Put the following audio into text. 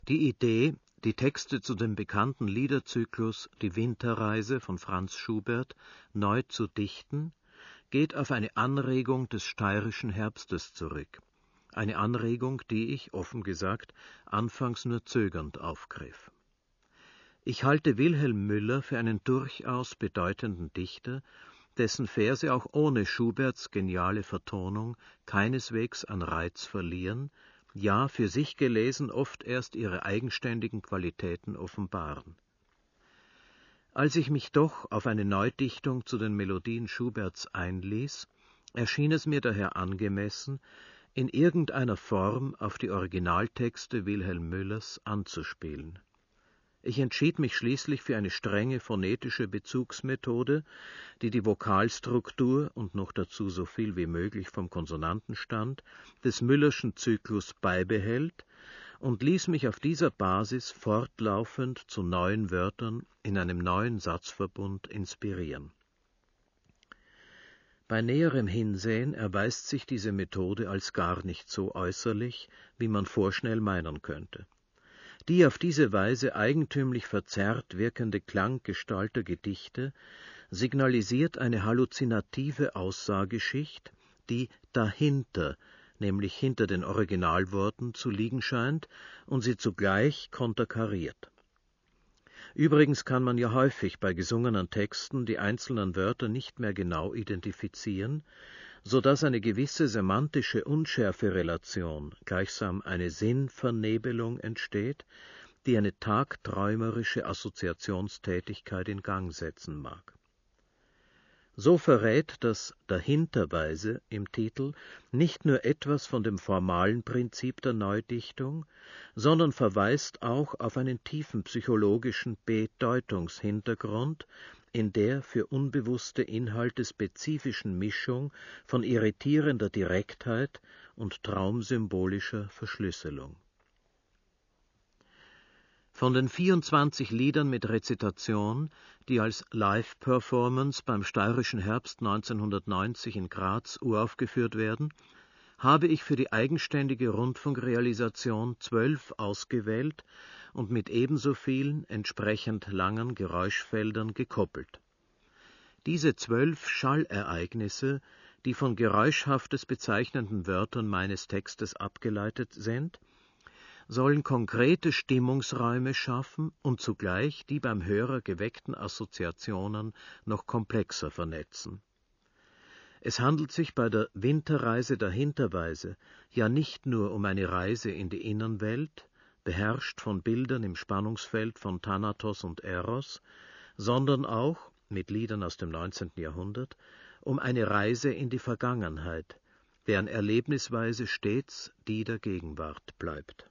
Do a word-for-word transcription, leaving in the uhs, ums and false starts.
Die Idee, die Texte zu dem bekannten Liederzyklus »Die Winterreise« von Franz Schubert neu zu dichten, geht auf eine Anregung des steirischen Herbstes zurück. Eine Anregung, die ich, offen gesagt, anfangs nur zögernd aufgriff. Ich halte Wilhelm Müller für einen durchaus bedeutenden Dichter, dessen Verse auch ohne Schuberts geniale Vertonung keineswegs an Reiz verlieren, ja für sich gelesen oft erst ihre eigenständigen Qualitäten offenbaren. Als ich mich doch auf eine Neudichtung zu den Melodien Schuberts einließ, erschien es mir daher angemessen, in irgendeiner Form auf die Originaltexte Wilhelm Müllers anzuspielen. Ich entschied mich schließlich für eine strenge phonetische Bezugsmethode, die die Vokalstruktur und noch dazu so viel wie möglich vom Konsonantenstand des Müllerschen Zyklus beibehält und ließ mich auf dieser Basis fortlaufend zu neuen Wörtern in einem neuen Satzverbund inspirieren. Bei näherem Hinsehen erweist sich diese Methode als gar nicht so äußerlich, wie man vorschnell meinen könnte. Die auf diese Weise eigentümlich verzerrt wirkende Klanggestalt der Gedichte signalisiert eine halluzinative Aussageschicht, die dahinter, nämlich hinter den Originalworten, zu liegen scheint und sie zugleich konterkariert. Übrigens kann man ja häufig bei gesungenen Texten die einzelnen Wörter nicht mehr genau identifizieren, so dass eine gewisse semantische Unschärferelation, gleichsam eine Sinnvernebelung entsteht, die eine tagträumerische Assoziationstätigkeit in Gang setzen mag. So verrät das Dahinterweise im Titel nicht nur etwas von dem formalen Prinzip der Neudichtung, sondern verweist auch auf einen tiefen psychologischen Bedeutungshintergrund, in der für unbewusste Inhalte spezifischen Mischung von irritierender Direktheit und traumsymbolischer Verschlüsselung. Von den vierundzwanzig Liedern mit Rezitation, die als Live-Performance beim Steirischen Herbst neunzehnhundertneunzig in Graz uraufgeführt werden, habe ich für die eigenständige Rundfunkrealisation zwölf ausgewählt und mit ebenso vielen entsprechend langen Geräuschfeldern gekoppelt. Diese zwölf Schallereignisse, die von geräuschhaftes bezeichnenden Wörtern meines Textes abgeleitet sind, sollen konkrete Stimmungsräume schaffen und zugleich die beim Hörer geweckten Assoziationen noch komplexer vernetzen. Es handelt sich bei der Winterreise dahinterweise ja nicht nur um eine Reise in die Innenwelt, beherrscht von Bildern im Spannungsfeld von Thanatos und Eros, sondern auch, mit Liedern aus dem neunzehnten Jahrhundert, um eine Reise in die Vergangenheit, deren Erlebnisweise stets die der Gegenwart bleibt.